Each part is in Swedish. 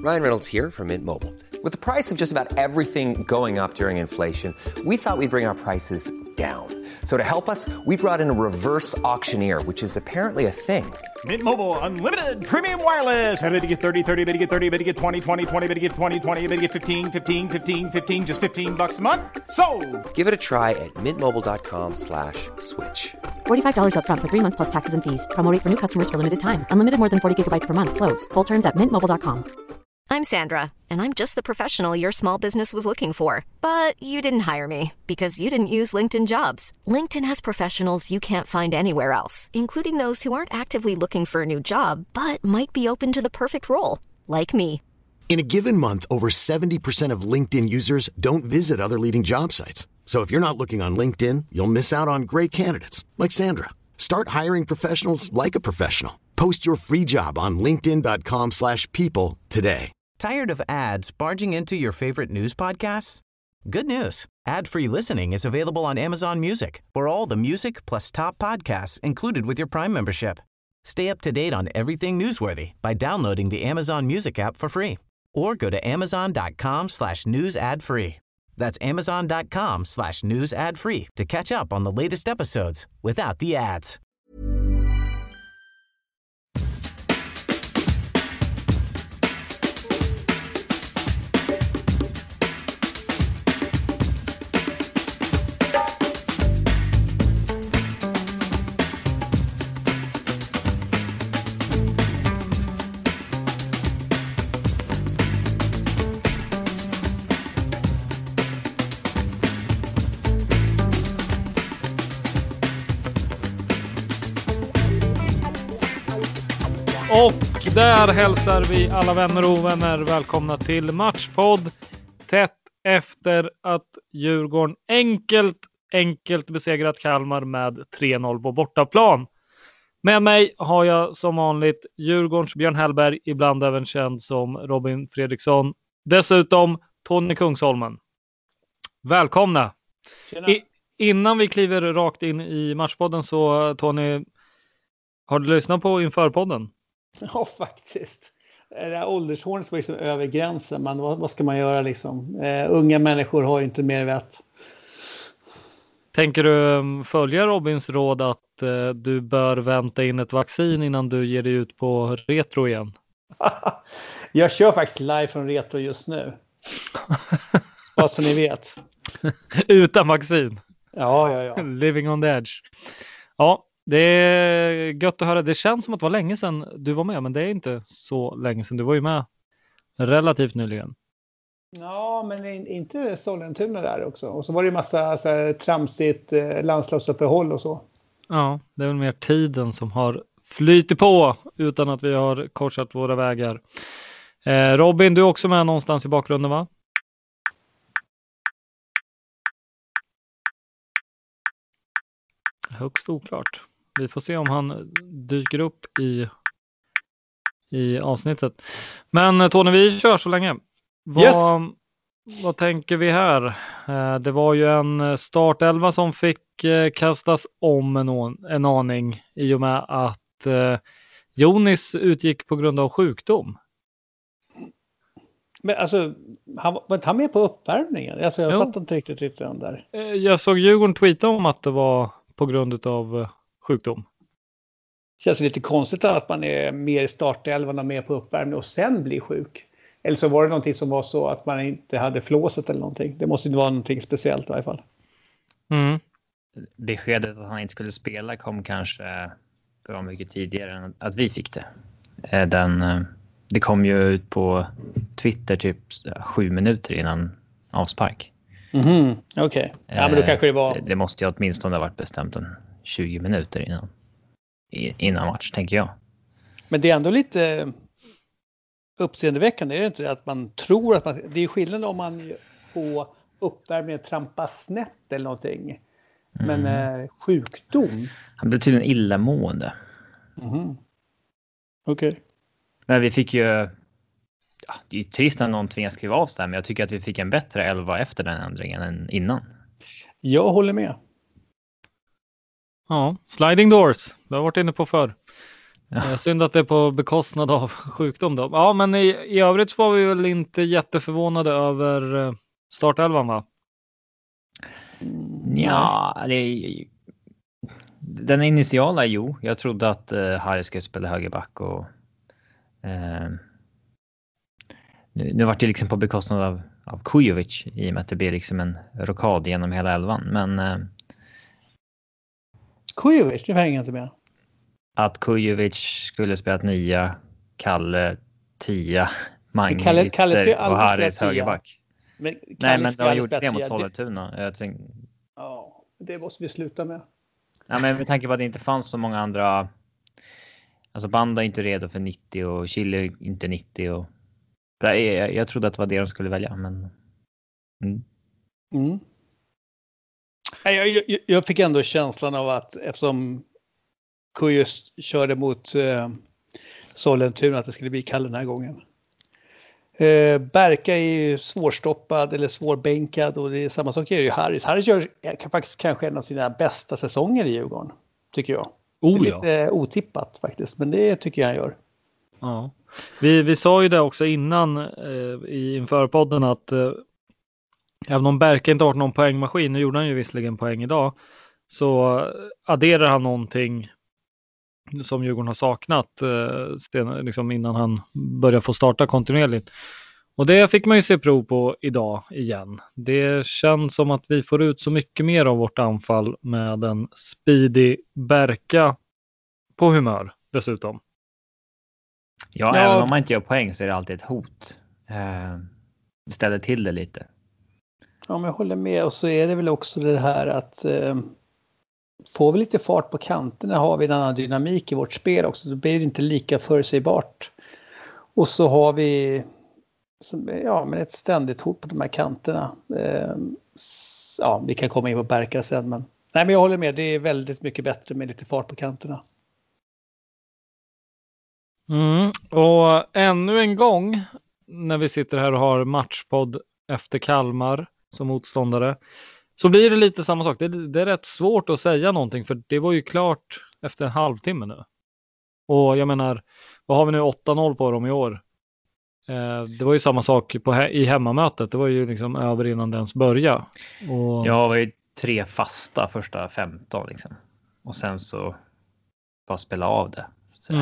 Ryan Reynolds here from Mint Mobile. With the price of just about everything going up during inflation, we thought we'd bring our prices down. So to help us, we brought in a reverse auctioneer, which is apparently a thing. Mint Mobile Unlimited Premium Wireless. How to get 30, 30, bit to get 30, bit to get 20, 20, 20, bit to get 20, 20, bit to get 15, 15, 15, 15, just $15 a month? Sold! Give it a try at mintmobile.com/switch. $45 up front for 3 months plus taxes and fees. Promo rate for new customers for limited time. Unlimited more than 40 gigabytes per month. Slows full terms at mintmobile.com. I'm Sandra, and I'm just the professional your small business was looking for. But you didn't hire me because you didn't use LinkedIn Jobs. LinkedIn has professionals you can't find anywhere else, including those who aren't actively looking for a new job, but might be open to the perfect role, like me. In a given month, over 70% of LinkedIn users don't visit other leading job sites. So if you're not looking on LinkedIn, you'll miss out on great candidates like Sandra. Start hiring professionals like a professional. Post your free job on linkedin.com/people today. Tired of ads barging into your favorite news podcasts? Good news. Ad-free listening is available on Amazon Music for all the music plus top podcasts included with your Prime membership. Stay up to date on everything newsworthy by downloading the Amazon Music app for free or go to amazon.com/news ad free. That's amazon.com/news ad free to catch up on the latest episodes without the ads. Och där hälsar vi alla vänner och ovänner välkomna till Matchpodd. Tätt efter att Djurgården enkelt besegrat Kalmar med 3-0 på bortaplan. Med mig har jag som vanligt Djurgårdens Björn Hellberg, ibland även känd som Robin Fredriksson. Dessutom Tony Kungsholmen. Välkomna! Innan vi kliver rakt in i Matchpodden så Tony, har du lyssnat på införpodden? Ja, faktiskt. Det här åldershånet var liksom över gränsen. Men vad ska man göra liksom? Unga människor har ju inte mer vett. Tänker du följa Robins råd att du bör vänta in ett vaccin innan du ger dig ut på retro igen? Jag kör faktiskt live från retro just nu. Vad som ni vet. Utan vaccin? Ja. Living on the edge. Ja. Det är gött att höra. Det känns som att det var länge sedan du var med, men det är inte så länge sedan. Du var ju med relativt nyligen. Ja, men inte Sollentuna där också. Och så var det ju massa så här, tramsigt landslagsuppehåll och så. Ja, det är väl mer tiden som har flyttit på utan att vi har korsat våra vägar. Robin, du är också med någonstans i bakgrunden, va? Högst oklart. Vi får se om han dyker upp i avsnittet. Men Tony, vi kör så länge. Vad tänker vi här? Det var ju en startelva som fick kastas om en aning i och med att Jonis utgick på grund av sjukdom. Men alltså, var han med på uppvärmningen? Alltså, jag fattar inte riktigt den där. Jag såg Djurgården tweeta om att det var på grund av sjukdom. Det känns lite konstigt att man är mer i startelvan och mer på uppvärmning och sen blir sjuk. Eller så var det någonting som var så att man inte hade flåset eller någonting. Det måste ju vara någonting speciellt i varje fall. Mm. Beskedet att han inte skulle spela kom kanske bra mycket tidigare än att vi fick det. Det kom ju ut på Twitter typ 7 minuter innan avspark. Okej. Ja, men då kanske det var... Det måste ju åtminstone ha varit bestämt 20 minuter innan match, tänker jag. Men det är ändå lite uppseendeväckande, är det inte? Att man tror att det är skillnad om man på uppvärmningen trampar snett eller någonting. Men sjukdom... Han blev tydligen illamående. Okej. Men vi fick ju... Ja, det är ju trist när någon tvingas skriva av sig, men jag tycker att vi fick en bättre 11 efter den ändringen än innan. Jag håller med. Ja, sliding doors. Det har varit inne på förr. Synd att det är på bekostnad av sjukdom då. Ja, men i övrigt var vi väl inte jätteförvånade över startelvan, va? Ja, den initiala, jag trodde att Harry skulle spela högerback och nu var det liksom på bekostnad av Kujovic i och med att det blir liksom en rokad genom hela elvan. Men Kujovic, det hänger inte med. Att Kujovic skulle spela 9, Kalle 10, Mange Kalle och Harrys högerback. Men nej, men de har gjort det mot Sollentuna. Jag tänkte... Ja, det måste vi sluta med. Ja, men med tanke på att det inte fanns så många andra... Alltså Banda är inte redo för 90 och Chile är inte 90. Och... Jag trodde att det var det de skulle välja, men... Jag fick ändå känslan av att eftersom Kujus körde mot Sollentuna att det skulle bli Kalle den här gången. Berka är ju svårstoppad eller svårbänkad och det är samma sak är ju Harris. Harris gör faktiskt kanske en av sina bästa säsonger i Djurgården, tycker jag. Det är lite otippat faktiskt, men det tycker jag han gör. Ja. Vi sa ju det också innan inför podden att även om Berka inte har någon poängmaskin, nu gjorde han ju visserligen poäng idag, så adderar han någonting som Djurgården har saknat liksom innan han börjar få starta kontinuerligt. Och det fick man ju se prov på idag igen. Det känns som att vi får ut så mycket mer av vårt anfall med en speedy Berka på humör dessutom. Ja, även om man inte gör poäng så är det alltid ett hot. Det ställer till det lite. Ja, men jag håller med. Och så är det väl också det här att får vi lite fart på kanterna har vi en annan dynamik i vårt spel också. Då blir det inte lika förutsägbart. Och så har vi men ett ständigt hot på de här kanterna. Vi kan komma in på Berka sen. Men jag håller med. Det är väldigt mycket bättre med lite fart på kanterna. Och ännu en gång när vi sitter här och har matchpodd efter Kalmar som motståndare så blir det lite samma sak. Det är rätt svårt att säga någonting för det var ju klart efter en halvtimme nu. Och jag menar, vad har vi nu 8-0 på dem i år? Det var ju samma sak i hemmamötet. Det var ju liksom över innan det ens började. Och... Ja, det var ju 3 fasta första 15 liksom. Och sen så bara spela av det. Så.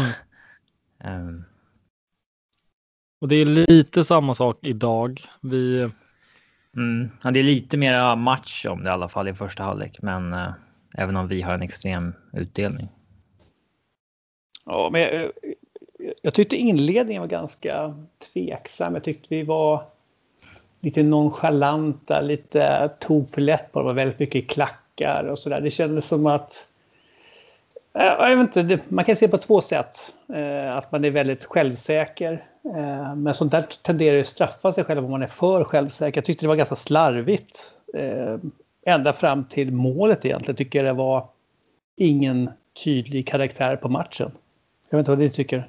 Och det är lite samma sak idag. Ja, det är lite mer match om det i alla fall i första halvlek. Men även om vi har en extrem utdelning. Ja, men jag tyckte inledningen var ganska tveksam. Jag tyckte vi var lite nonchalanta, tog för lätt på det. Det var väldigt mycket klackar och sådär. Det kändes som att jag vet inte, man kan se på 2 sätt. Att man är väldigt självsäker. Men sånt där tenderar att straffa sig själv om man är för självsäker. Jag tyckte det var ganska slarvigt. Ända fram till målet egentligen tycker jag det var ingen tydlig karaktär på matchen. Jag vet inte vad du tycker.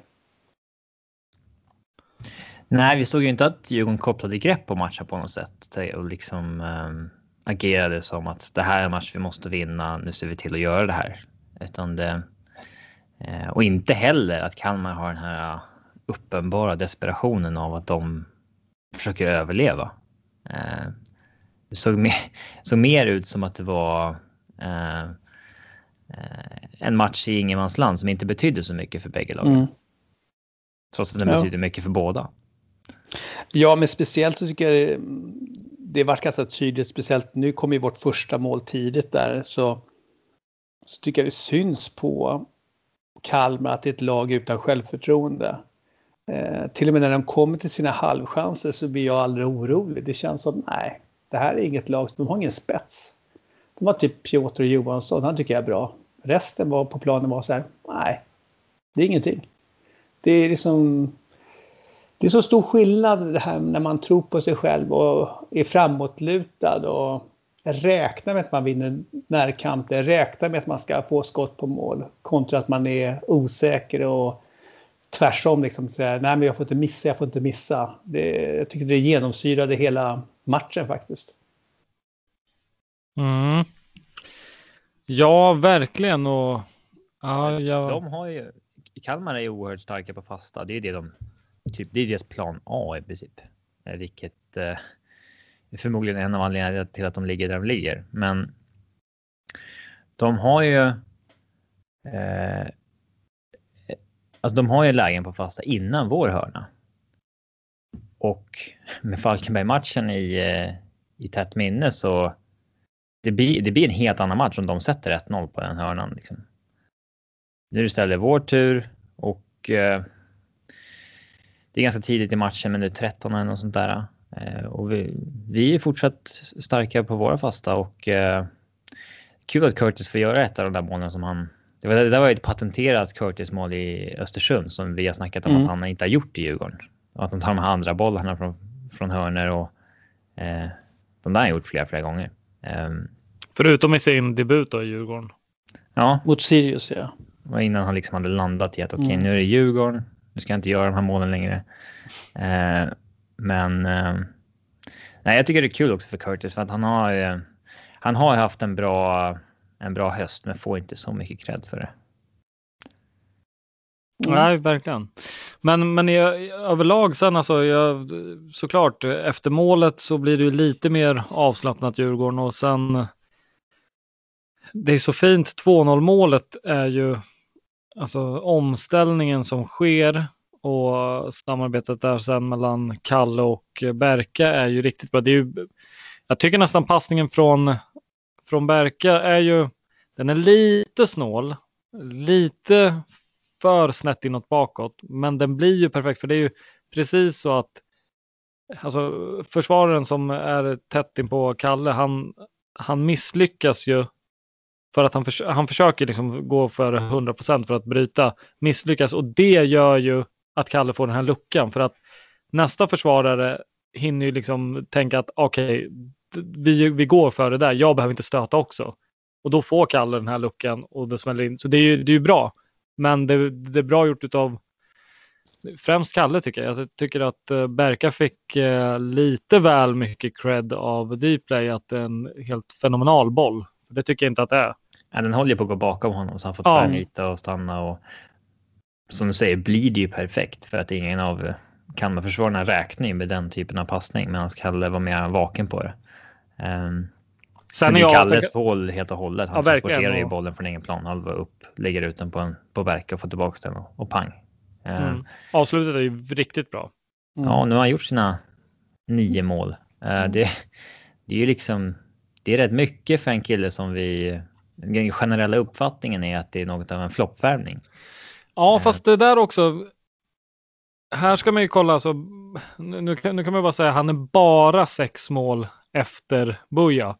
Nej, vi såg ju inte att Djurgården kopplade grepp på matchen på något sätt. Och liksom agerade som att det här är en match vi måste vinna. Nu ser vi till att göra det här. Utan och inte heller att Kalmar har den här uppenbara desperationen av att de försöker överleva. Det såg mer ut som att det var en match i ingenmansland som inte betydde så mycket för bägge lagen. Trots att den betydde mycket för båda. Ja, men speciellt så tycker jag det var ganska tydligt. Speciellt nu kommer ju vårt första mål tidigt där. Så tycker jag det syns på Kalmar att det är ett lag utan självförtroende. Till och med när de kommer till sina halvchanser så blir jag aldrig orolig. Det känns som, nej, det här är inget lag. De har ingen spets. De har typ Piotr Johansson, han tycker jag är bra. Resten var på planen var så här, nej, det är ingenting. Det är liksom, det är så stor skillnad det här när man tror på sig själv och är framåtlutad och räknar med att man vinner närkamper, räknar med att man ska få skott på mål kontra att man är osäker och tvärsom liksom nej men jag får inte missa. Jag tycker det genomsyrade hela matchen faktiskt. Ja, verkligen. Och De har ju Kalmar är oerhört starka på fasta. Det är det det är deras plan A i princip. Vilket är förmodligen en av anledningarna till att de ligger där de ligger. Men de har ju alltså de har ju lägen på fasta innan vår hörna. Och med Falkenberg-matchen i tätt minne så det blir en helt annan match om de sätter 1-0 på den hörnan. Liksom. Nu är det istället vår tur och det är ganska tidigt i matchen, minut 13 eller något sånt där. Och vi är fortsatt starka på våra fasta och kul att Curtis får göra ett av de där målen som han... Det var ett patenterat Curtis-mål i Östersund som vi har snackat om att han inte har gjort i Djurgården. Och att de tar de här andra bollarna från hörner och de där har gjort flera gånger. Förutom i sin debut då i Djurgården. Ja. Mot Sirius, ja. Och innan han liksom hade landat i att okej, nu är det Djurgården. Nu ska jag inte göra de här målen längre. Men nej, jag tycker det är kul också för Curtis för att han har haft en bra höst men får inte så mycket cred för det. Nej, verkligen. Men överlag sen alltså, såklart efter målet så blir det ju lite mer avslappnat Djurgården och sen det är så fint 2-0 målet är ju alltså omställningen som sker och samarbetet där sen mellan Kalle och Berka är ju riktigt bra. Det är ju, jag tycker nästan passningen från Berka är ju, den är lite snål, lite för snett inåt bakåt, men den blir ju perfekt för det är ju precis så att alltså försvararen som är tätt in på Kalle, han misslyckas ju för att han försöker liksom gå för 100% för att bryta, misslyckas och det gör ju att Kalle får den här luckan för att nästa försvarare hinner ju liksom tänka att okej, vi går för det där, jag behöver inte stöta också och då får Kalle den här luckan och det smäller in, så det är ju bra. Men det är bra gjort utav främst Kalle tycker jag. Jag tycker att Berka fick lite väl mycket cred av Dplay att det är en helt fenomenal boll. Det tycker jag inte att det är. Ja, den håller på att gå bakom honom så han får tvärnita och stanna och som du säger blir det ju perfekt för att ingen av Kalmarförsvararna räknar med den typen av passning medan Kalle var mer vaken på det. Sen är Kalles håll helt och hållet. Han transporterar ju bollen från egen planhalva upp, lägger ut den på Berka och får tillbaka den och pang. Avslutet är ju riktigt bra. Ja, nu har han gjort sina 9 mål. Det är ju liksom, det är rätt mycket för en kille som den generella uppfattningen är att det är något av en floppvärvning. Ja, fast det där också, här ska man ju kolla, så nu kan man bara säga han är bara 6 mål efter Buja.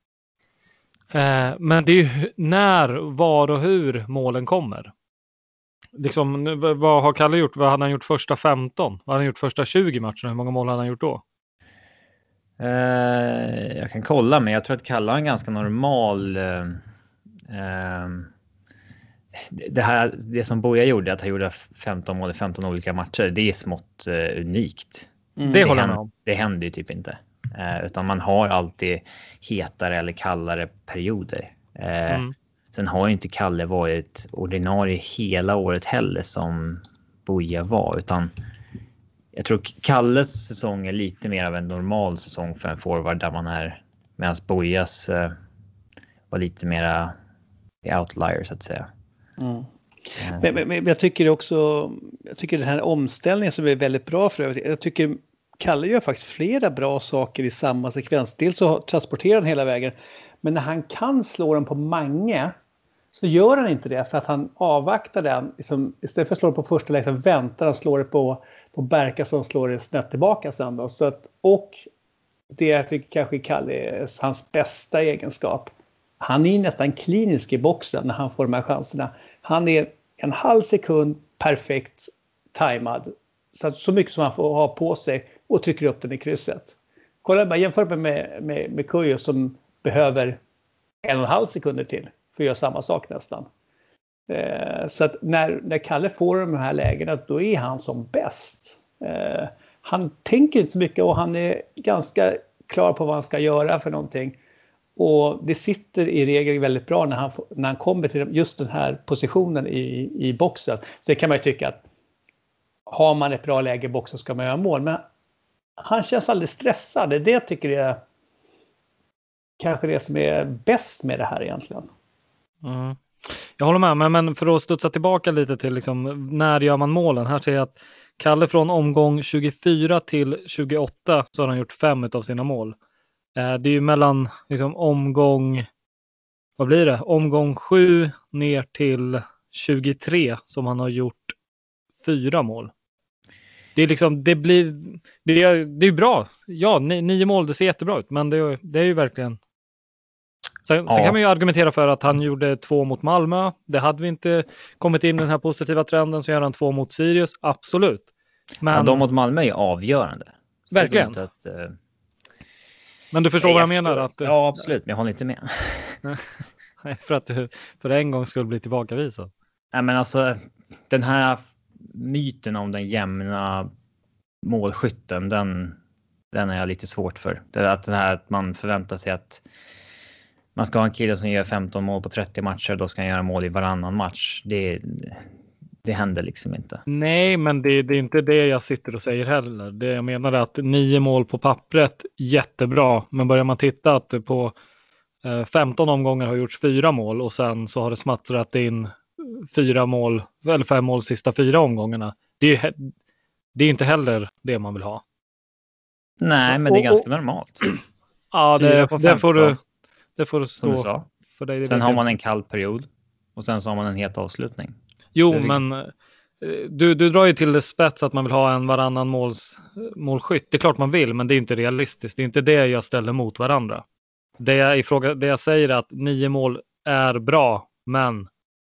Men det är ju när, var och hur målen kommer. Liksom, vad har Kalle gjort? Vad hade han gjort första 15? Vad hade han gjort första 20 matcherna? Hur många mål hade han gjort då? Jag kan kolla, men jag tror att Kalle har en ganska normal... det som Boja gjorde, att han gjorde 15 mål i 15 olika matcher, det är smått unikt. Det händer ju typ inte. Utan man har alltid hetare eller kallare perioder. Sen har ju inte Kalle varit ordinarie hela året heller som Boja var. Utan jag tror Kalles säsong är lite mer av en normal säsong för en forward där man är. Medan Bojas var lite mera outlier så att säga. Men jag tycker också, den här omställningen som är väldigt bra för jag tycker Kalle gör faktiskt flera bra saker i samma sekvens. Dels så transporterar han hela vägen. Men när han kan slå den på Mange så gör han inte det. För att han avvaktar den. Liksom, istället för att slå den på första läget väntar han slår det på Berka som slår det snett tillbaka sen. Då. Så att, och det jag tycker kanske Kalle är hans bästa egenskap. Han är nästan klinisk i boxen när han får de här chanserna. Han är en halv sekund perfekt tajmad. Så mycket som han får ha på sig och trycker upp den i krysset. Kolla bara, jämför med Kujo som behöver 1,5 sekunder till för att göra samma sak nästan. Så att när Kalle får de här lägena, då är han som bäst. Han tänker inte så mycket och han är ganska klar på vad han ska göra för någonting. Och det sitter i regel väldigt bra när han kommer till just den här positionen i boxen. Så det kan man ju tycka att har man ett bra läge i boxen ska man göra mål. Men han känns aldrig stressad. Det är det jag tycker är kanske det som är bäst med det här egentligen. Mm. Jag håller med, men för att studsa tillbaka lite till liksom, när gör man målen? Här ser jag att Kalle från omgång 24 till 28 så har han gjort 5 av sina mål. Det är ju mellan liksom, omgång 7 ner till 23 som han har gjort 4 mål. Det är liksom, det är bra. Ja, 9 mål, det ser jättebra ut, men det är ju verkligen. Sen kan man ju argumentera för att han gjorde 2 mot Malmö. Det hade vi inte kommit in i den här positiva trenden, så gör han 2 mot Sirius. Absolut. Men de mot Malmö är avgörande. Så verkligen. Det att, men du förstår vad jag menar? Att, ja, absolut. Men jag håller inte med. För att du för en gång skulle bli tillbakavisad. Nej, men alltså den här myten om den jämna målskytten, den är jag lite svårt för. Det här att man förväntar sig att man ska ha en kille som gör 15 mål på 30 matcher, då ska han göra mål i varannan match. Det händer liksom inte. Nej, men det är inte det jag sitter och säger heller. Det jag menar är att 9 mål på pappret, jättebra. Men börjar man titta att på 15 omgångar har gjorts 4 mål och sen så har det smattrat in 4 mål, eller 5 mål sista 4 omgångarna. Det är inte heller det man vill ha. Nej, men det är ganska normalt. Ja, det får du stå för dig. Sen har man en kall period och sen så har man en het avslutning. Jo, men du drar ju till det spets att man vill ha en varannan målskytt. Det är klart man vill, men det är inte realistiskt. Det är inte det jag ställer mot varandra. Det jag säger är att 9 mål är bra, men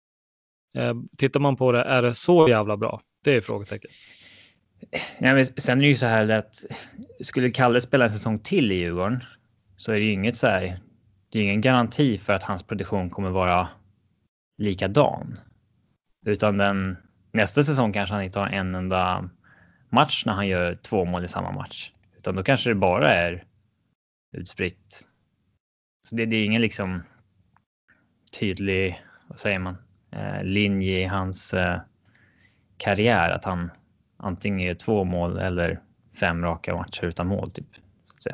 tittar man på det, är det så jävla bra? Det är frågetecken. Ja, men sen är det ju så här att skulle Kalle spela en säsong till i Djurgården, så är det ju inget så här, det är ingen garanti för att hans produktion kommer vara likadan. Utan nästa säsong kanske han inte har en enda match när han gör 2 mål i samma match. Utan då kanske det bara är utspritt. Så det är ingen liksom tydlig, vad säger man, linje i hans karriär att han antingen gör 2 mål eller 5 raka matcher utan mål typ. Så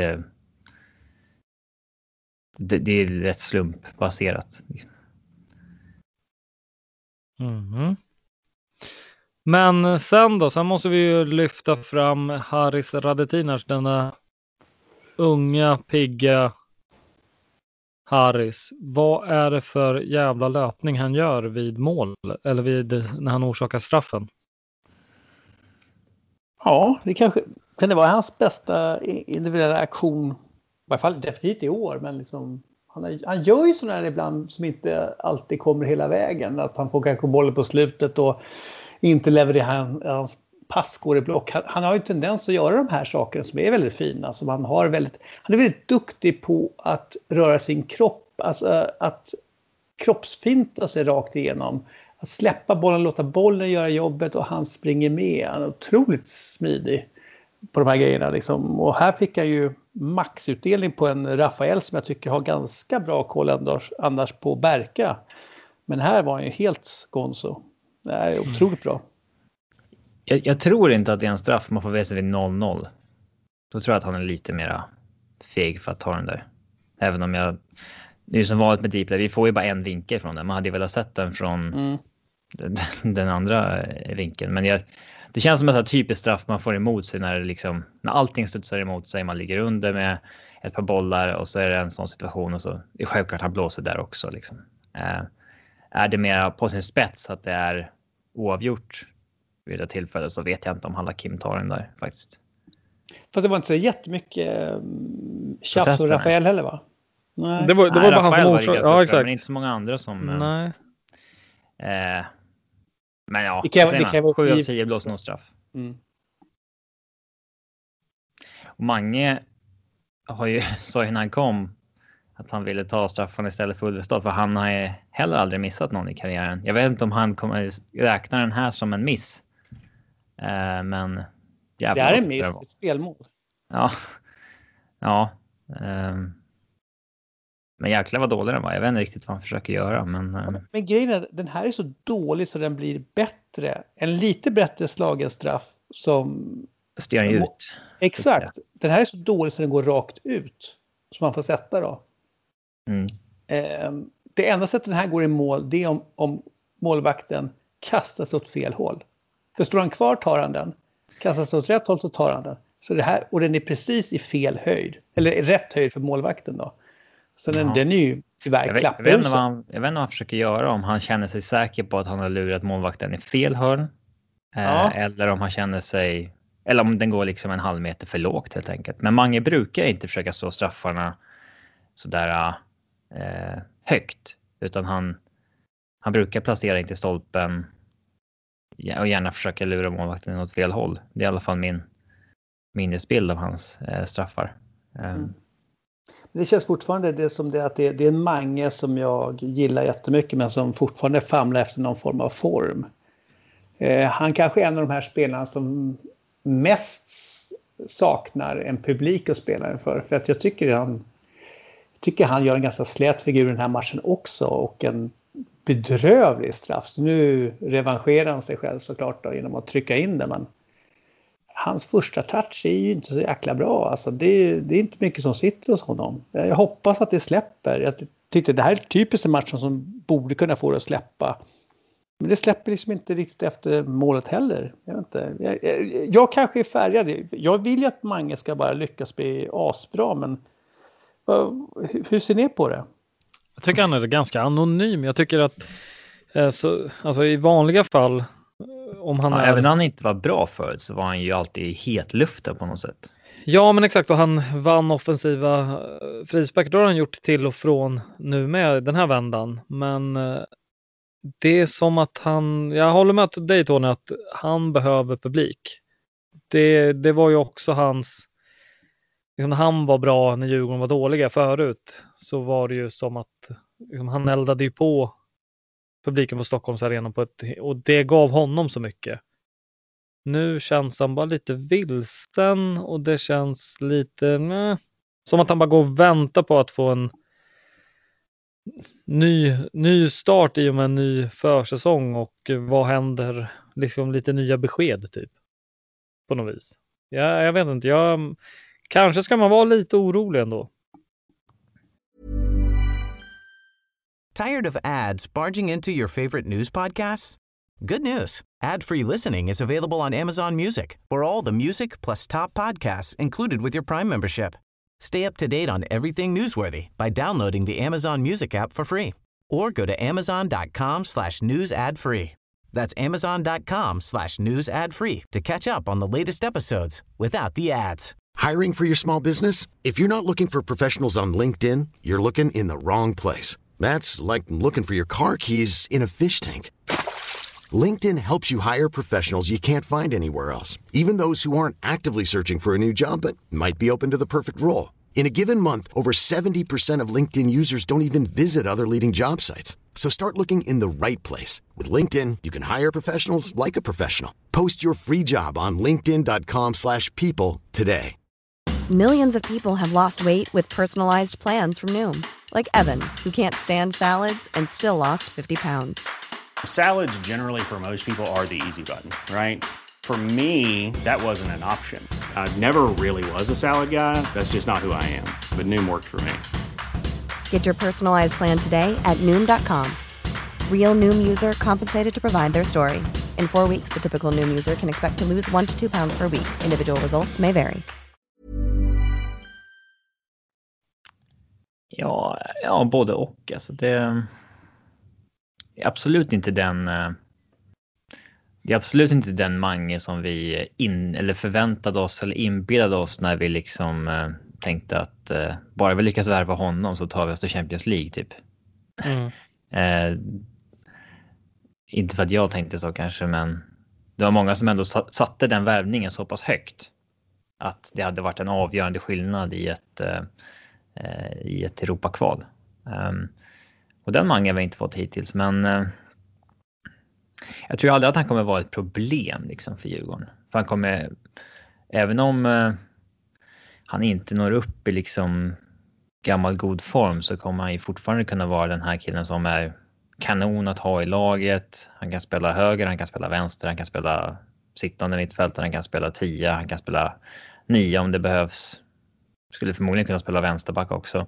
det är rätt slumpbaserat. Liksom. Mm. Men sen måste vi ju lyfta fram Haris Radetinac, denna unga, pigga Haris. Vad är det för jävla löpning han gör vid mål, eller när han orsakar straffen? Ja, det kan det vara hans bästa individuella aktion, i alla fall definitivt i år, men liksom han gör ju sådana här ibland som inte alltid kommer hela vägen. Att han får kanske bollen på slutet och inte levererar hans pass går i block. Han har ju en tendens att göra de här sakerna som är väldigt fina. Som han är väldigt duktig på att röra sin kropp. Alltså att kroppsfinta sig rakt igenom. Att släppa bollen, låta bollen göra jobbet och han springer med. Han är otroligt smidig på de här grejerna liksom. Och här fick jag ju maxutdelning på en Rafael som jag tycker har ganska bra koll annars på Berka. Men här var han ju helt gonzo. Det är otroligt bra. Jag tror inte att det är en straff man får visa vid 0-0. Då tror jag att han är lite mera feg för att ta den där. Även om det är ju som vanligt med Deepler, vi får ju bara en vinkel från den. Man hade ju velat sett den från den andra vinkeln. Men det känns som en sån här typisk straff man får emot sig när allting studsar emot sig. Man ligger under med ett par bollar och så är det en sån situation och så är det självklart att han blåser där också. Liksom. Är det mer på sin spets att det är oavgjort vid det tillfället, så vet jag inte om Hallakim tar den där faktiskt. För det var inte så jättemycket tjafs och Rafael heller, va? Nej. Det var bara han som orsakade. Ja, exakt. Men inte så många andra som... Nej. Men ja, det kan 7 av 10 blåser nog straff. Mm. Och Mange har ju sa innan han kom att han ville ta straffen istället för Ulvestad, för han har ju heller aldrig missat någon i karriären. Jag vet inte om han kommer räkna den här som en miss. Men det är en miss, ett spelmål. Ja. Men jäklar vad dålig den var. Jag vet inte riktigt vad han försöker göra. Men grejen är att den här är så dålig så den blir bättre. En lite bättre slagen straff som... Styr ju ut. Exakt. Den här är så dålig så den går rakt ut. Som man får sätta då. Det enda sättet den här går i mål, det är om målvakten kastas åt fel håll. För står han kvar tar han den. Kastas åt rätt håll så tar han den. Så det här, och den är precis i fel höjd. Eller rätt höjd för målvakten då. Så den är ju tyvärr klappad. Jag vet inte vad han försöker göra. Om han känner sig säker på att han har lurat målvakten i fel hörn. Eller om han känner sig... Eller om den går liksom en halv meter för lågt helt enkelt. Men Mange brukar inte försöka slå straffarna sådär högt. Utan han brukar placera in till stolpen. Och gärna försöka lura målvakten åt fel håll. Det är i alla fall min minnesbild av hans straffar. Det känns fortfarande att det är en Mange som jag gillar jättemycket men som fortfarande famlar efter någon form av form. Han kanske är en av de här spelarna som mest saknar en publik att spela för att jag tycker han gör en ganska slät figur i den här matchen också och en bedrövlig straff. Så nu revanscherar han sig själv såklart då, genom att trycka in det, men hans första touch är ju inte så jäkla bra. Alltså det är inte mycket som sitter hos honom. Jag hoppas att det släpper. Jag tyckte det här är typiskt en match som borde kunna få det att släppa. Men det släpper liksom inte riktigt efter målet heller. Jag vet inte. Jag kanske är färgad. Jag vill ju att Mange ska bara lyckas bli asbra, men hur ser ni på det? Jag tycker han är ganska anonym. Jag tycker att alltså i vanliga fall om han även när han inte var bra förut så var han ju alltid i hetluften på något sätt. Ja, men exakt. Och han vann offensiva frispark. Då har han gjort till och från nu med den här vändan. Men det är som att jag håller med dig Tony att han behöver publik. Det var ju också hans... Liksom, när han var bra, när Djurgården var dåliga förut, så var det ju som att liksom, han eldade ju på publiken på Stockholms arena och det gav honom så mycket. Nu känns han bara lite vilsen och det känns lite som att han bara går och väntar på att få en ny start i och med en ny försäsong och vad händer, liksom lite nya besked typ på något vis. Jag vet inte, kanske ska man vara lite orolig ändå. Tired of ads barging into your favorite news podcasts? Good news. Ad-free listening is available on Amazon Music for all the music plus top podcasts included with your Prime membership. Stay up to date on everything newsworthy by downloading the Amazon Music app for free or go to amazon.com/news ad free. That's amazon.com/news ad free to catch up on the latest episodes without the ads. Hiring for your small business? If you're not looking for professionals on LinkedIn, you're looking in the wrong place. That's like looking for your car keys in a fish tank. LinkedIn helps you hire professionals you can't find anywhere else, even those who aren't actively searching for a new job but might be open to the perfect role. In a given month, over 70% of LinkedIn users don't even visit other leading job sites. So start looking in the right place. With LinkedIn, you can hire professionals like a professional. Post your free job on linkedin.com/people today. Millions of people have lost weight with personalized plans from Noom. Like Evan, who can't stand salads and still lost 50 pounds. Salads generally for most people are the easy button, right? For me, that wasn't an option. I never really was a salad guy. That's just not who I am. But Noom worked for me. Get your personalized plan today at Noom.com. Real Noom user compensated to provide their story. In 4 weeks, the typical Noom user can expect to lose 1 to 2 pounds per week. Individual results may vary. Ja, både och. Alltså det är absolut inte den... Det är absolut inte den Mange som vi eller förväntade oss eller inbillade oss när vi liksom tänkte att bara vi lyckas värva honom så tar vi oss till Champions League typ. Inte för att jag tänkte så kanske, men det var många som ändå satte den värvningen så pass högt att det hade varit en avgörande skillnad i ett Europakval. Och den Mange har vi inte fått hittills, men jag tror aldrig att han kommer vara ett problem liksom för Djurgården. För han kommer, även om han inte når upp i liksom gammal god form så kommer han ju fortfarande kunna vara den här killen som är kanon att ha i laget. Han kan spela höger, han kan spela vänster, han kan spela sittande mittfältare, han kan spela 10, han kan spela 9 om det behövs. Skulle förmodligen kunna spela vänsterback också.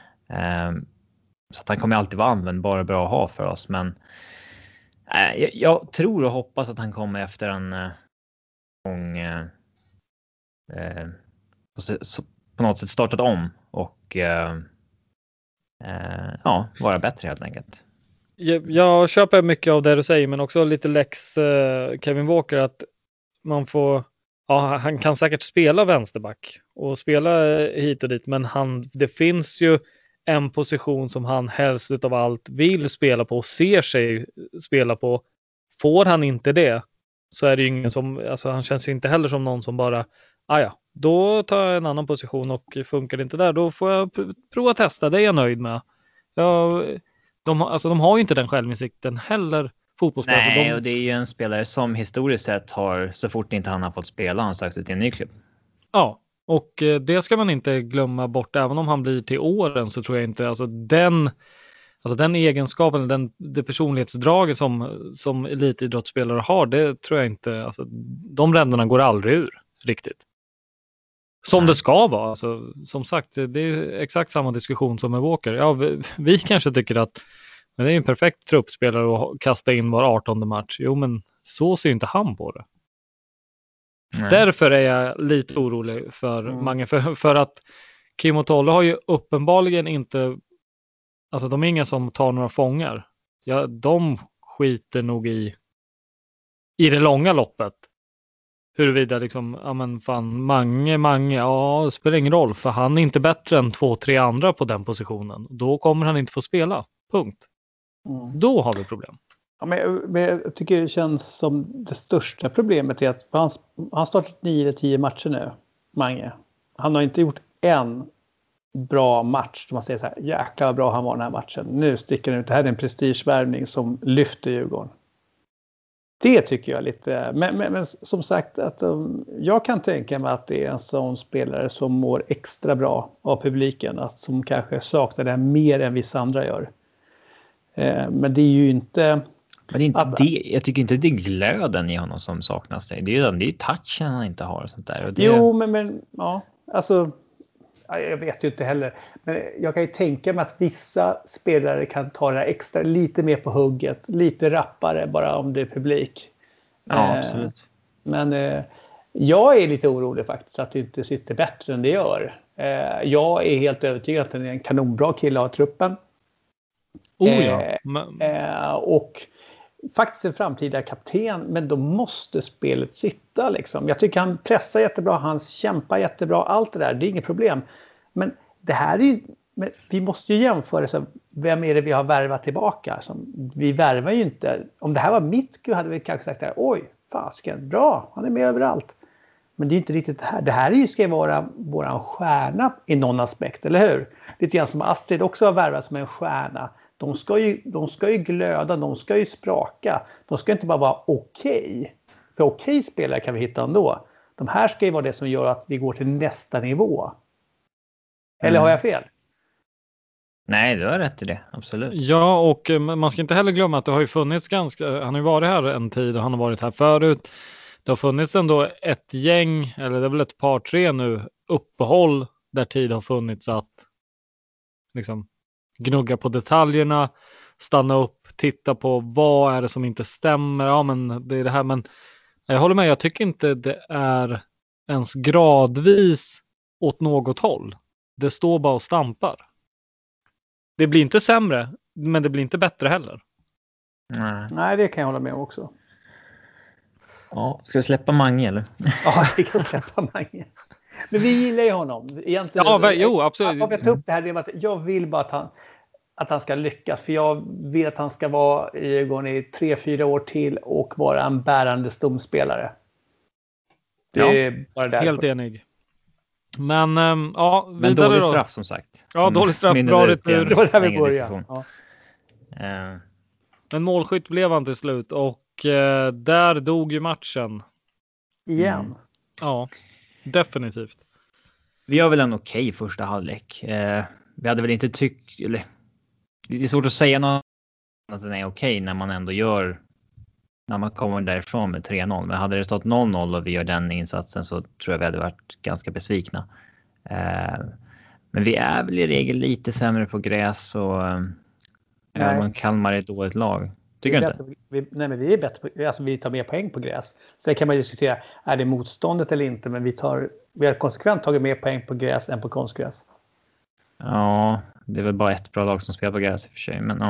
Så att han kommer alltid vara användbar och bra att ha för oss. Men jag tror och hoppas att han kommer efter en gång på något sätt startat om och vara bättre helt enkelt. Jag köper mycket av det du säger, men också lite läx Kevin Walker, att man får, han kan säkert spela vänsterback och spela hit och dit, men det finns ju en position som han helst utav allt vill spela på och ser sig spela på. Får han inte det, så är det ju ingen som, alltså han känns ju inte heller som någon som bara, då tar jag en annan position och funkar det inte där, då får jag prova testa, det är jag nöjd med. De har ju inte den självinsikten heller, fotbollsspelare. Nej, och det är ju en spelare som historiskt sett har, så fort inte han har fått spela, han sagt till en ny klubb. Ja, och det ska man inte glömma bort. Även om han blir till åren, så tror jag inte, den egenskapen, det personlighetsdraget som elitidrottsspelare har, det tror jag inte, alltså, de ränderna går aldrig ur riktigt. Som det ska vara. Alltså, som sagt, det är exakt samma diskussion som med Walker. Ja, vi kanske tycker att men det är en perfekt truppspelare att kasta in var 18:e match. Jo, men så ser inte han på det. Nej. Därför är jag lite orolig för Mange. För att Kim och Tolle har ju uppenbarligen inte, alltså de är inga som tar några fångar. Ja, de skiter nog i det långa loppet. Huruvida liksom, ja men fan, Mange, det spelar ingen roll, för han är inte bättre än 2-3 andra på den positionen. Då kommer han inte få spela. Punkt. Då har vi problem. Ja, men jag tycker det känns som det största problemet är att han har startat 9-10 matcher nu, Mange. Han har inte gjort en bra match. Man säger så här, jäklar vad bra han var den här matchen. Nu sticker han ut. Det här är en prestigevärvning som lyfter Djurgården. Det tycker jag lite. Men som sagt, att jag kan tänka mig att det är en sån spelare som mår extra bra av publiken. Att som kanske saknar det mer än vissa andra gör. Men det är ju inte... Men det är inte det, jag tycker inte det är glöden i honom som saknas. Det är ju touchen han inte har och sånt där. Och det... Jo, men ja, alltså... Jag vet ju inte heller. Men jag kan ju tänka mig att vissa spelare kan ta det här extra lite mer på hugget. Lite rappare bara om det är publik. Ja, absolut. Men jag är lite orolig faktiskt att det inte sitter bättre än det gör. Jag är helt övertygad att det är en kanonbra kille av truppen. Och faktiskt en framtida kapten, men då måste spelet sitta liksom. Jag tycker han pressar jättebra, han kämpar jättebra, allt det där, det är inget problem. Men det här är ju, vi måste ju jämföra, så vem är det vi har värvat tillbaka? Vi värvar ju inte, om det här var Mitku hade vi kanske sagt, oj, fasken, bra, han är med överallt. Men det är inte riktigt det här. Det här ska ju vara våran stjärna i någon aspekt, eller hur? Lite grann som Astrid också har värvat som en stjärna. De ska ju glöda, de ska ju spraka. De ska inte bara vara okej. För okej spelare kan vi hitta ändå. De här ska ju vara det som gör att vi går till nästa nivå. Eller har jag fel? Nej, du har rätt i det, absolut. Ja, och man ska inte heller glömma att det har ju funnits han har ju varit här en tid och han har varit här förut. Det har funnits ändå ett gäng, eller det är väl ett par, 3 nu, uppehåll där tid har funnits att liksom gnugga på detaljerna, stanna upp, titta på vad är det som inte stämmer. Ja, men det är det här. Men jag håller med, jag tycker inte det är ens gradvis åt något håll. Det står bara och stampar. Det blir inte sämre, men det blir inte bättre heller. Nej, det kan jag hålla med om också. Ja, ska vi släppa Mange eller? Ja, vi kan släppa Mange. Men vi gillar ju honom. Egentligen, absolut. Jag tar upp det här, att jag vill bara att han ska lyckas. För jag vill att han ska vara i Djurgården i 3-4 år till och vara en bärande stomspelare. Det är bara därför. Helt enig. Men vidare men dålig straff som sagt. Ja, dålig straff. Bra retur. Det var där vi började. Ja. Men målskytt blev han till slut. Och där dog ju matchen. Igen. Ja, definitivt. Vi har väl en okej första halvlek. vi hade väl inte tyckt, eller det är svårt att säga något att den är okej när man ändå gör, när man kommer därifrån med 3-0. Men hade det stått 0-0 och vi gör den insatsen så tror jag vi hade varit ganska besvikna. Men vi är väl i regel lite sämre på gräs och man Kalmar är ett dåligt lag. Tycker du inte? Nej, men vi är bättre. Alltså, vi tar mer poäng på gräs. Sen kan man diskutera, är det motståndet eller inte? Men vi har konsekvent tagit mer poäng på gräs än på konstgräs. Ja, det är väl bara ett bra lag som spelar på gräs i och för sig. Men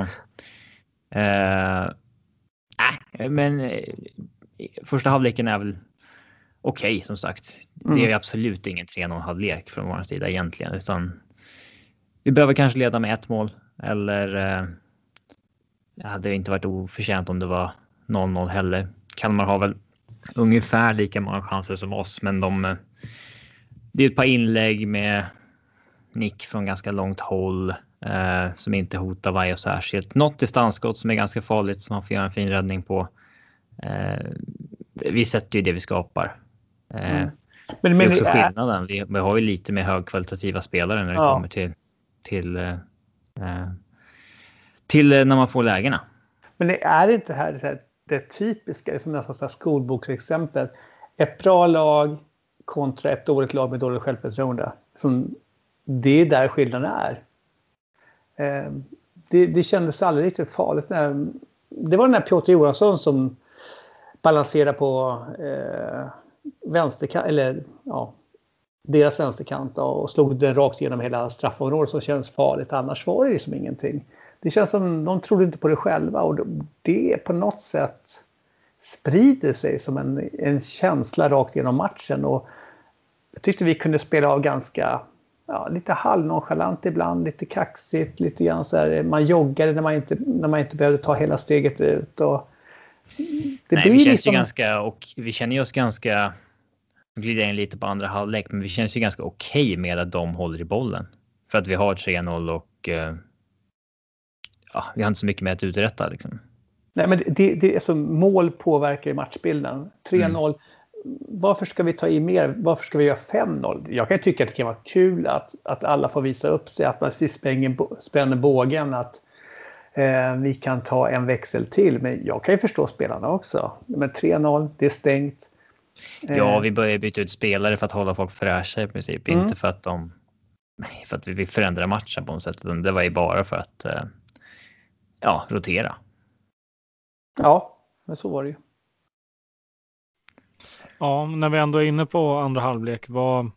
men första halvleken är väl okej, som sagt. Det är absolut ingen 3-0 halvlek från vår sida egentligen. Utan vi behöver kanske leda med 1 mål. Eller det hade inte varit oförtjänt om det var 0-0 heller. Kalmar har väl ungefär lika många chanser som oss. Men det är ett par inlägg med nick från ganska långt håll. Som inte hotar varje särskilt. Något distansskott som är ganska farligt som man får göra en fin räddning på. Vi sätter ju det vi skapar. Men det är också skillnaden. Vi har ju lite mer högkvalitativa spelare när det kommer till när man får lägena. Men det är inte här det typiska som nästan så skolboksexempel. Ett bra lag kontra ett dåligt lag med dåligt självförtroende. Det är där skillnaden är. Det kändes aldrig riktigt farligt. Det var den här Piotr Johansson som balanserade på vänsterkant, eller deras vänsterkant och slog den rakt genom hela straffområdet som känns farligt. Annars var det liksom ingenting. Det känns som de trodde inte på det själva och det på något sätt sprider sig som en känsla rakt genom matchen och jag tyckte vi kunde spela av ganska lite halvnonchalant ibland, lite kaxigt, lite grann så här, man joggade när man inte behövde ta hela steget ut och vi känner oss ganska glider in lite på andra halvlek, men vi känns ju ganska okej med att de håller i bollen för att vi har 3-0 och vi har inte så mycket med att uträtta liksom. Nej, men det är alltså, mål påverkar i matchbilden. 3-0 varför ska vi ta i mer? Varför ska vi göra 5-0? Jag kan tycka att det kan vara kul att alla får visa upp sig, att man spänner bågen, att vi kan ta en växel till. Men jag kan ju förstå spelarna också. Men 3-0, det är stängt. Ja, vi börjar byta ut spelare för att hålla folk fräscha i princip. Inte för att vi vill förändra matchen på något sätt. Utan det var ju bara för att rotera. Ja, men så var det ju. Ja, när vi ändå är inne på andra halvlek,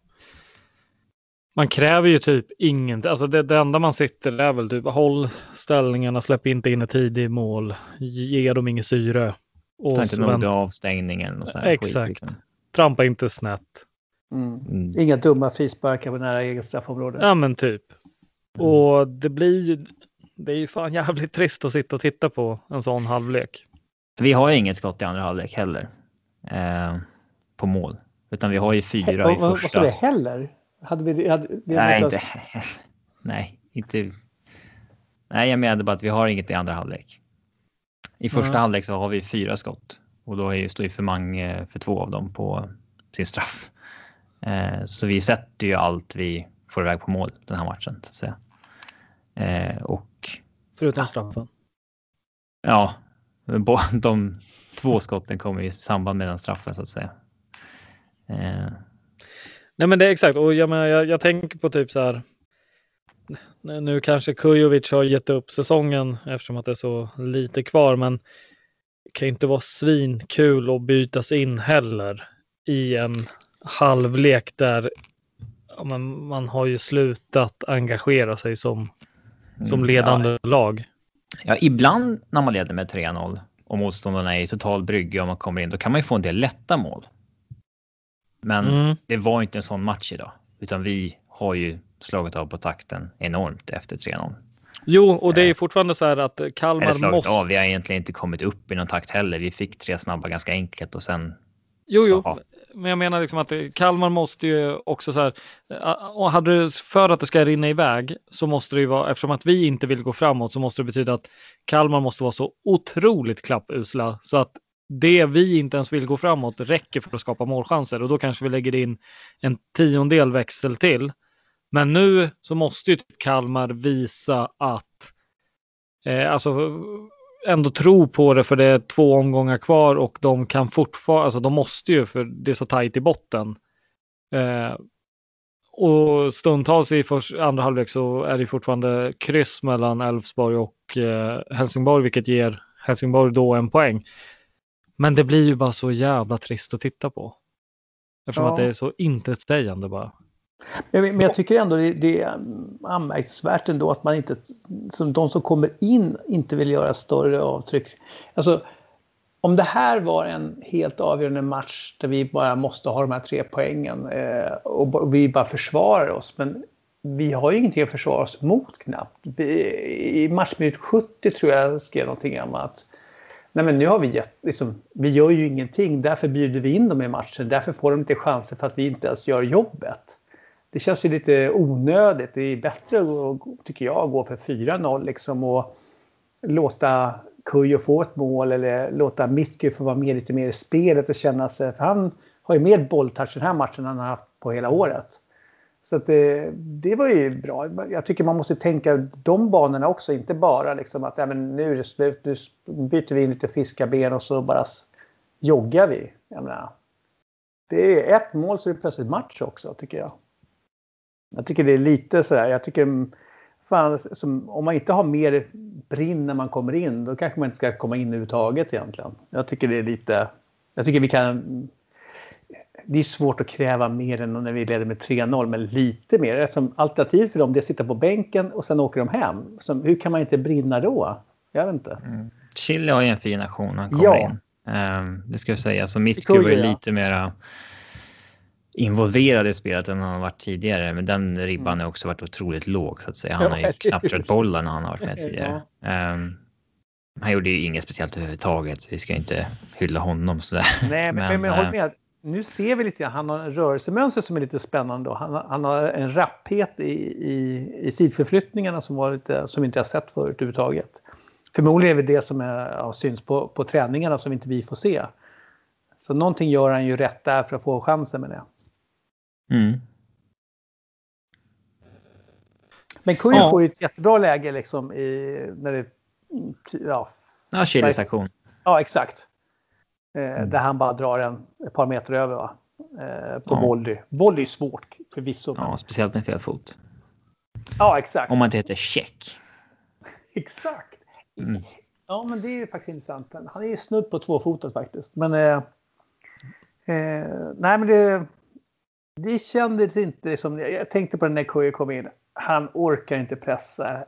man kräver ju typ ingenting. Alltså det enda man sitter är väl typ håll ställningarna, släpp inte in ett tidigt mål, ge dem ingen syre. Och ta inte någon avstängningen. Och så här exakt. Skit, liksom. Trampa inte snett. Inga dumma frisparkar på nära egen straffområde. Ja, men typ. Och det är ju fan jävligt trist att sitta och titta på en sån halvlek. Vi har ju inget skott i andra halvlek heller. På mål. Utan vi har ju 4 i första. Vad sa det heller? Nej, jag menade bara att vi har inget i andra halvlek. I första halvlek så har vi 4 skott. Och då står ju Förmang för 2 av dem på sin straff. Så vi sätter ju allt vi får iväg på mål den här matchen. Så att säga. Förutom straffen. Ja, de 2 skotten kommer i samband med den straffen så att säga. Nej, men det är exakt. Och jag tänker på typ så här. Nu kanske Kujovic har gett upp säsongen eftersom att det är så lite kvar. Men det kan inte vara svinkul att bytas in heller i en halvlek där man har ju slutat engagera sig som ledande lag. Ja, ibland när man leder med 3-0 och motståndarna är i total brygga och man kommer in, då kan man ju få en del lätta mål. Men det var inte en sån match idag. Utan vi har ju slagit av på takten enormt efter 3-0. Jo, och det är fortfarande så här att Kalmar måste... Vi har egentligen inte kommit upp i någon takt heller. Vi fick 3 snabba ganska enkelt och sen... Jo, men jag menar liksom att Kalmar måste ju också så här... Och för att det ska rinna iväg så måste det ju vara... Eftersom att vi inte vill gå framåt så måste det betyda att Kalmar måste vara så otroligt klappusla så att det vi inte ens vill gå framåt räcker för att skapa målchanser. Och då kanske vi lägger in en 10:e växel till Men nu så måste ju Kalmar visa att alltså ändå tro på det, för det är 2 omgångar kvar och de kan fortfarande, alltså de måste ju, för det är så tajt i botten. Och stundtals i andra halvlek så är det fortfarande kryss mellan Elfsborg och Helsingborg, vilket ger Helsingborg då 1 poäng. Men det blir ju bara så jävla trist att titta på. Eftersom att det är så intetsägande bara. Men jag tycker ändå det är anmärkningsvärt ändå att man inte, som de som kommer in, inte vill göra större avtryck. Alltså, om det här var en helt avgörande match där vi bara måste ha de här 3 poängen och vi bara försvarar oss, men vi har ju ingenting att försvara oss mot knappt. I matchminut 70 tror jag skrev någonting om att nej, men nu har vi vi gör ju ingenting, därför bjuder vi in dem i matchen, därför får de inte chanser för att vi inte ens gör jobbet. Det känns ju lite onödigt. Det är bättre, tycker jag, att gå för 4-0 liksom och låta Kujo få ett mål eller låta Mitke få vara med lite mer i spelet och känna sig. För han har ju mer bolltouch den här matchen än han har haft på hela året. Så att det var ju bra. Jag tycker man måste tänka de banorna också, inte bara liksom att men nu är det slut, nu byter vi in lite fiskarben och så bara joggar vi. Jag menar, det är 1 mål så är det plötsligt match också, tycker jag. Jag tycker det är lite sådär, jag tycker fan, om man inte har mer brinn när man kommer in, då kanske man inte ska komma in överhuvudtaget egentligen. Jag tycker det är lite, jag tycker vi kan, det är svårt att kräva mer än när vi leder med 3-0, men lite mer. Som alternativ för dem det är att sitta på bänken och sen åker de hem. Hur kan man inte brinna då? Jag vet inte. Chile har ju en fin aktion när han kommer in. Det ska jag säga. Så Mitke var ju lite mera involverad i spelet än han har varit tidigare. Men den ribban har också varit otroligt låg så att säga. Han har ju knappt rört bollen när han har varit med tidigare. Han gjorde ju inget speciellt överhuvudtaget, så vi ska inte hylla honom sådär. Nej, men håll med. Nu ser vi lite, han har en rörelsemönster som är lite spännande. Han har en rapphet i sidförflyttningarna som vi inte har sett förut överhuvudtaget. Förmodligen är det det som syns på träningarna som inte vi får se. Så någonting gör han ju rätt där för att få chansen med det. Men Kujo får ju ett jättebra läge liksom när det Chiles aktion. Ja, exakt. Där han bara drar ett par meter över på volley. Volley är svårt förvisso. Ja, speciellt med fel fot. Ja, exakt. Om man inte heter check. Exakt. Ja, men det är ju faktiskt intressant. Han är ju snudd på 2 fotot faktiskt. Men nej, men det kändes inte som, jag tänkte på den när Kujo kom in. Han orkar inte pressa.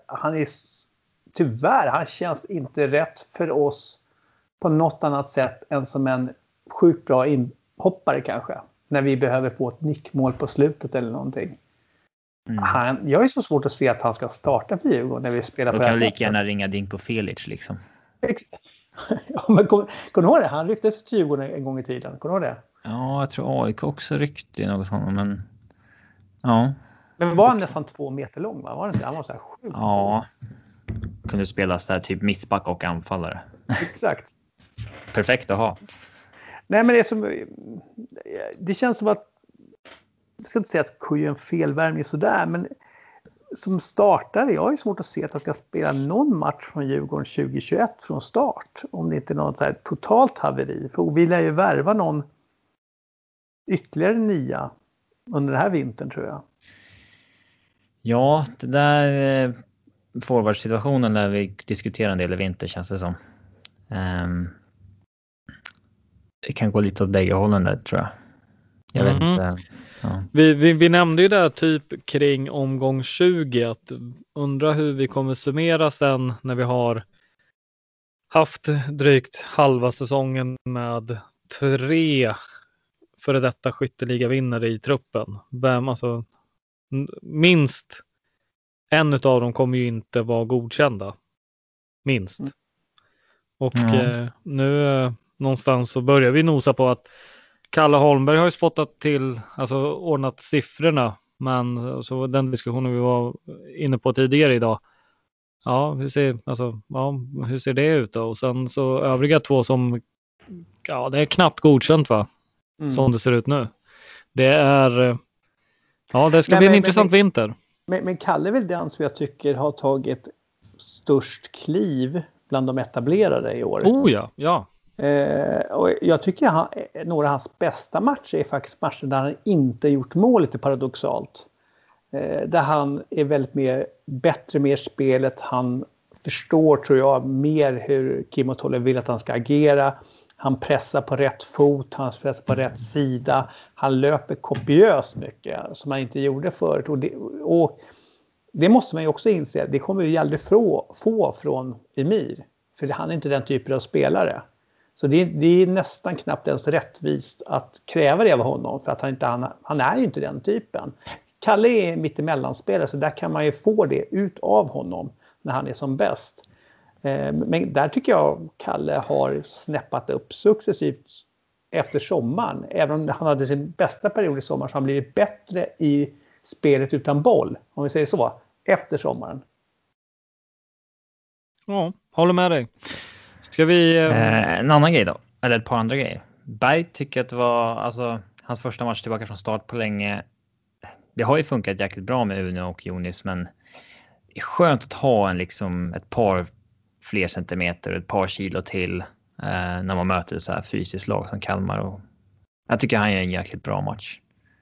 Han känns inte rätt för oss på något annat sätt än som en sjukt bra inhoppare kanske. När vi behöver få ett nickmål på slutet eller någonting. Jag är så svårt att se att han ska starta för Djurgården när vi spelar på det här sättet. Då kan lika gärna ringa Dinko Felic liksom. Ja, men kommer du ihåg det? Han rycktes till Djurgården en gång i tiden. Kommer du ihåg det? Ja, jag tror AIK också ryckte i något sånt, men ja. Men var han nästan 2 meter lång, va? Var det inte? Han var så här sjukt. Ja. Kunde spelas där typ mittback och anfallare. Exakt. Perfekt att ha. Nej, men det känns som att, jag ska inte säga att Kujo är en felvärmning sådär, men som startare, jag har ju svårt att se att jag ska spela någon match från Djurgården 2021 från start. Om det inte är något så här totalt haveri. För vi lär ju värva någon ytterligare 9 under den här vintern, tror jag. Ja, det där forwardsituationen där vi diskuterar en del i vinter känns det som. Det kan gå lite åt bägge hållen där, tror jag. Jag vet inte. Ja. Vi nämnde ju där typ kring omgång 20 att undra hur vi kommer summera sen när vi har haft drygt halva säsongen med 3 före detta skytteligavinnare i truppen. Minst en utav dem kommer ju inte vara godkända. Minst. Och nu någonstans så börjar vi nosa på att Kalle Holmberg har ju spottat till, alltså ordnat siffrorna, men så den diskussionen vi var inne på tidigare idag. Ja, hur ser det ut då? Och sen så övriga 2 som, det är knappt godkänt, va? Som det ser ut nu. Det är Ja, det ska bli en intressant vinter. Men Kalle är väl den som jag tycker har tagit störst kliv bland de etablerade i år. Oh ja. Och jag tycker några av hans bästa matcher är faktiskt matcher där han inte gjort mål, lite paradoxalt. Där han är väldigt bättre med spelet. Han förstår, tror jag, mer hur Kim Ottole vill att han ska agera. Han pressar på rätt fot, han pressar på rätt sida. Han löper kopiöst mycket som han inte gjorde förut. Och det måste man ju också inse. Det kommer vi aldrig få från Emir. För han är inte den typen av spelare. Så det är nästan knappt ens rättvist att kräva det av honom. För att han är ju inte den typen. Kalle är mittemellanspelare, så där kan man ju få det ut av honom när han är som bäst. Men där tycker jag Kalle har snäppat upp successivt efter sommaren. Även om han hade sin bästa period i sommar så har han blivit bättre i spelet utan boll. Om vi säger så, efter sommaren. Ja, håller med dig. Ska vi... En annan grej då, eller ett par andra grejer. Berg tycker att det var hans första match tillbaka från start på länge. Det har ju funkat jäkligt bra med Uno och Jonis, men det är skönt att ha ett par fler centimeter, ett par kilo till när man möter så här fysiskt lag som Kalmar. Och jag tycker han är en jäkligt bra match.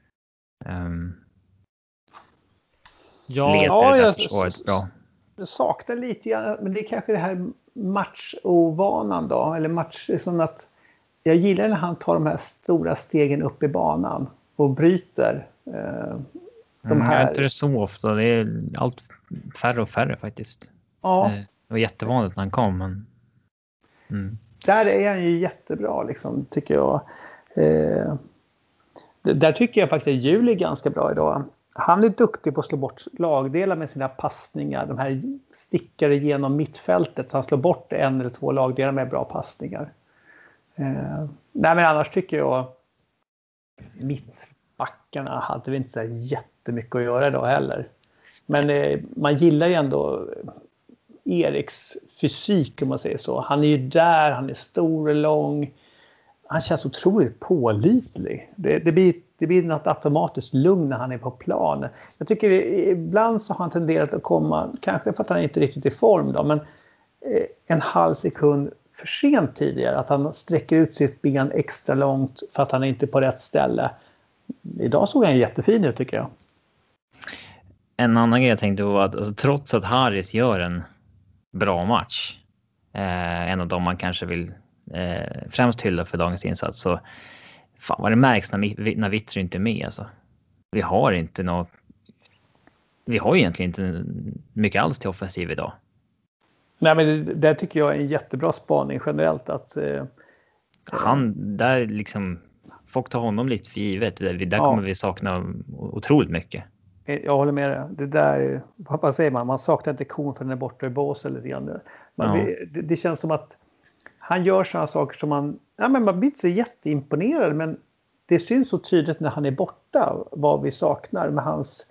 Jag saknar lite grann, men det är kanske det här matchovanan då, eller match som att jag gillar när han tar de här stora stegen upp i banan och bryter de här. Jag tror det är så ofta, det är allt färre och färre faktiskt. Ja. Det var jättevanligt när han kom, men där är han ju jättebra liksom, tycker jag. Där tycker jag faktiskt att Jul är ganska bra idag. Han är duktig på att slå bort lagdelar med sina passningar. De här stickar igenom mittfältet så han slår bort en eller två lagdelar med bra passningar. Nej, men annars tycker jag mittbackarna hade vi inte så jättemycket att göra idag heller. Men man gillar ju ändå Eriks fysik, om man säger så. Han är ju där, han är stor och lång. Han känns otroligt pålitlig. Det blir något automatiskt lugn när han är på plan. Jag tycker ibland så har han tenderat att komma, kanske för att han inte är riktigt i form då, men en halv sekund för sent tidigare. Att han sträcker ut sitt ben extra långt för att han inte är på rätt ställe. Idag såg han jättefin ut, tycker jag. En annan grej jag tänkte var att trots att Harris gör en bra match, en av dem man kanske vill främst hylla för dagens insats, så fan vad det märks när Vittry inte är med. Alltså. Vi har egentligen inte mycket alls till offensiv idag. Nej, men det tycker jag är en jättebra spaning generellt. Att där liksom, folk tar honom lite för givet. Där kommer vi sakna otroligt mycket. Jag håller med dig. Det där, vad säger man saknar inte kon för den är borta i bås eller lite grann. Det känns som att han gör sådana saker som man blir inte så jätteimponerad, men det syns så tydligt när han är borta vad vi saknar med hans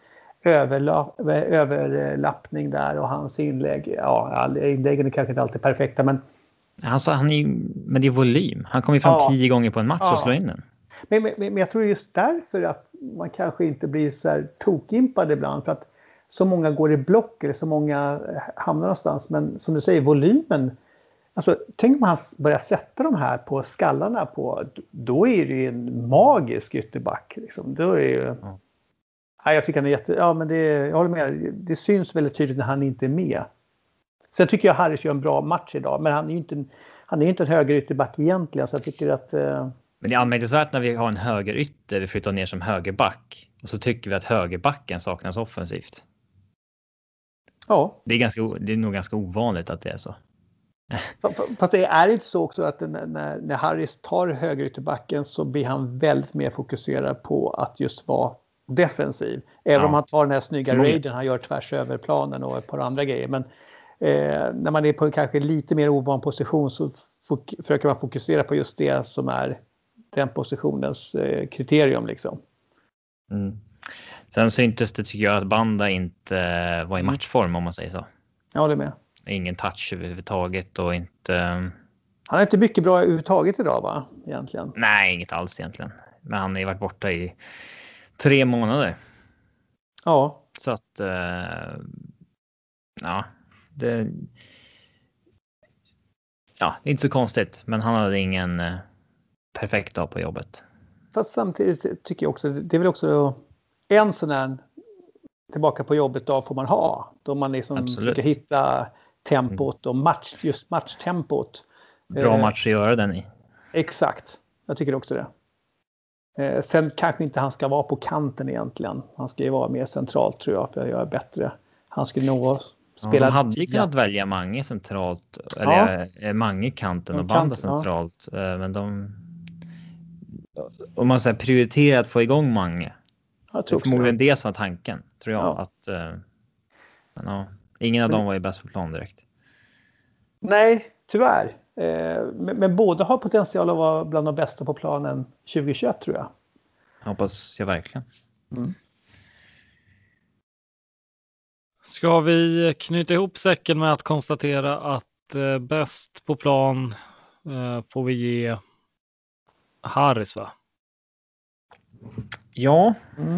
överlappning där och hans inlägg. Ja, inläggen är kanske inte alltid perfekta, men men det är volym. Han kommer ju fram 10 gånger på en match och slår in den. Men jag tror just därför att man kanske inte blir så här tokimpad ibland, för att så många går i block eller så många hamnar någonstans. Men som du säger, volymen. Alltså, tänk om han börjar sätta de här på skallarna då är det ju en magisk ytterback. Liksom. Då är det ju... jag tycker han är men jag håller med. Det syns väldigt tydligt när han inte är med. Sen tycker jag Harris gör en bra match idag, men han är ju inte en höger ytterback egentligen, så jag tycker att... Men det är anmärkningsvärt när vi har en höger ytter, vi flyttar ner som högerback, och så tycker vi att högerbacken saknas offensivt. Ja. Det är nog ganska ovanligt att det är så. Fast det är inte så också att när Harris tar höger ytterbacken så blir han väldigt mer fokuserad på att just vara defensiv. Även om han tar den här snygga raiden han gör tvärs över planen och ett par andra grejer. Men när man är på en kanske lite mer ovan position så försöker man fokusera på just det som är den positionens kriterium liksom. Sen syntes det, tycker jag, att Banda inte var i matchform, om man säger så. Ja, det är med. Ingen touch överhuvudtaget och inte... Han är inte mycket bra överhuvudtaget idag, va? Egentligen. Nej, inget alls egentligen. Men han har ju varit borta i 3 månader. Ja. Så att, det är inte så konstigt. Men han hade ingen perfekt dag på jobbet. Fast samtidigt tycker jag också, det är väl också en sån här tillbaka på jobbet dag får man ha. Då man liksom försöker hitta tempot och matchtempot. Bra match att göra den i. Exakt, jag tycker också det. Sen kanske inte han ska vara på kanten egentligen. Han ska ju vara mer centralt tror jag för att göra bättre. Han ska nog spela... de hade ju kunnat välja Mange centralt. Eller Mange kanten och Banda centralt. Men om man säger prioriterat att få igång Mange. Det är förmodligen det som var tanken, tror jag. Ingen av dem var ju bäst på plan direkt. Nej, tyvärr. Men båda har potential att vara bland de bästa på planen 2021 tror jag. Hoppas jag verkligen. Ska vi knyta ihop säcken med att konstatera att bäst på plan får vi ge Harris, va? Ja,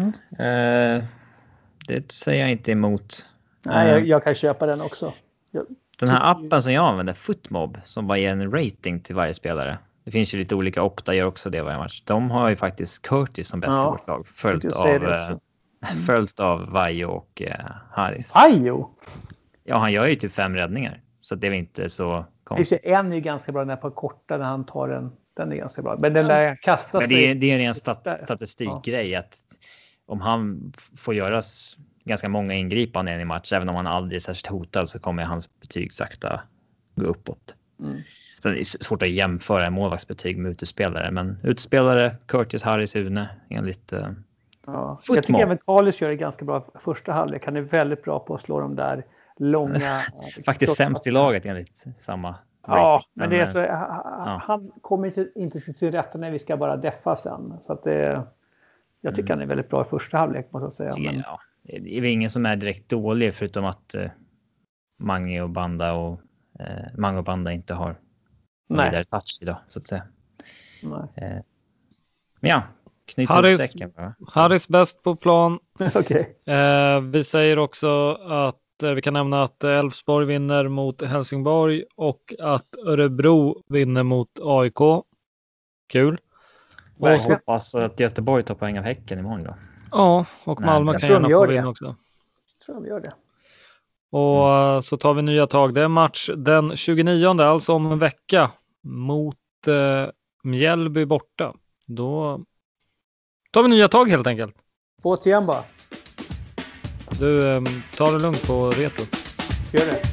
det säger jag inte emot. Nej, jag kan köpa den också. Den här appen som jag använder, Footmob, som bara ger en rating till varje spelare. Det finns ju lite olika, Opta gör också det varje match. De har ju faktiskt Curtis som bästa vårt lag. Följt av Vaiho och Harris. Vaiho? Ja, han gör ju typ 5 räddningar. Så det är inte så konstigt. En är ju ganska bra, den här på korta när han tar den är ganska bra. Men den där kastar sig... Det är en ren statistikgrej att om han får göra ganska många ingripanden i en match, även om han aldrig är särskilt hotad, så kommer hans betyg sakta gå uppåt. Så det är svårt att jämföra en målvaktsbetyg med utespelare, men utespelare, Curtis, Harris, Une, enligt jag tycker även Carlos gör det ganska bra första halvlek. Han är väldigt bra på att slå de där långa... Faktiskt sämst i laget enligt samma rating. Men det är så, han kommer inte till sin rätta när vi ska bara deffa sen. Så att jag tycker han är väldigt bra i första halvlek, måste jag säga. Men... Det är ingen som är direkt dålig, förutom att Mange och Banda inte har vidare touch idag, så att säga. Men ja, Harris bäst på plan. Okay. Vi säger också att vi kan nämna att Elfsborg vinner mot Helsingborg och att Örebro vinner mot AIK. Kul. Och jag hoppas att Göteborg tar poäng av Häcken imorgon då. Ja, och Malmö kan gärna få vinna också. Jag tror de gör det. Och så tar vi nya tag. Det är match den 29, alltså om en vecka, mot Mjällby borta. Då tar vi nya tag helt enkelt. Återigen bara. Du tar det lugnt på retro. Gör det.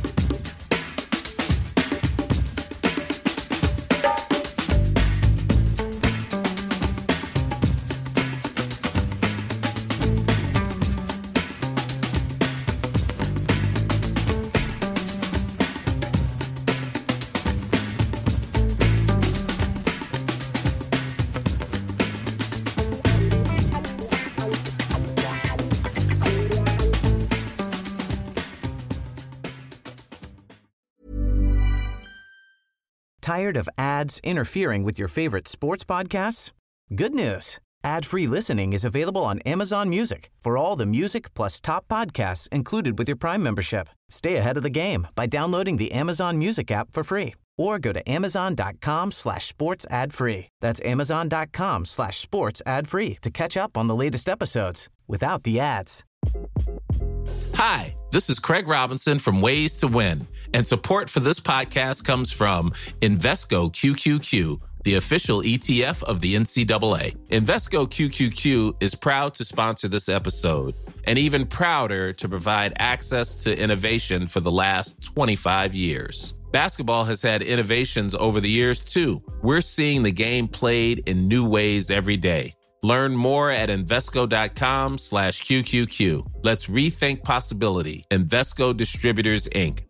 Tired of ads interfering with your favorite sports podcasts? Good news. Ad-free listening is available on Amazon Music for all the music plus top podcasts included with your Prime membership. Stay ahead of the game by downloading the Amazon Music app for free or go to amazon.com/sports ad free. That's amazon.com/sports ad free to catch up on the latest episodes without the ads. Hi, this is Craig Robinson from Ways to Win, and support for this podcast comes from Invesco QQQ, the official ETF of the NCAA. Invesco QQQ is proud to sponsor this episode, and even prouder to provide access to innovation for the last 25 years. Basketball has had innovations over the years, too. We're seeing the game played in new ways every day. Learn more at Invesco.com/QQQ. Let's rethink possibility. Invesco Distributors, Inc.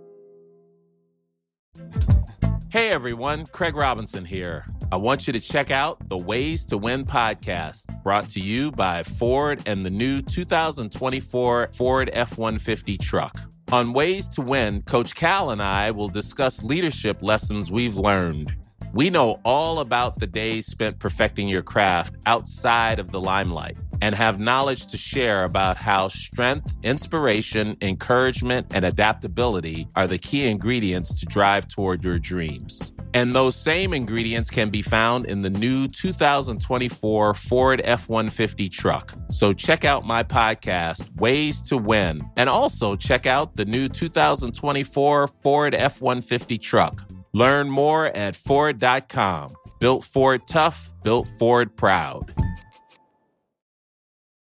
Hey everyone, Craig Robinson here. I want you to check out the Ways to Win podcast, brought to you by Ford and the new 2024 Ford F-150 truck. On Ways to Win, Coach Cal and I will discuss leadership lessons we've learned. We know all about the days spent perfecting your craft outside of the limelight. and have knowledge to share about how strength, inspiration, encouragement, and adaptability are the key ingredients to drive toward your dreams. And those same ingredients can be found in the new 2024 Ford F-150 truck. So check out my podcast, Ways to Win, and also check out the new 2024 Ford F-150 truck. Learn more at Ford.com. Built Ford tough, built Ford proud.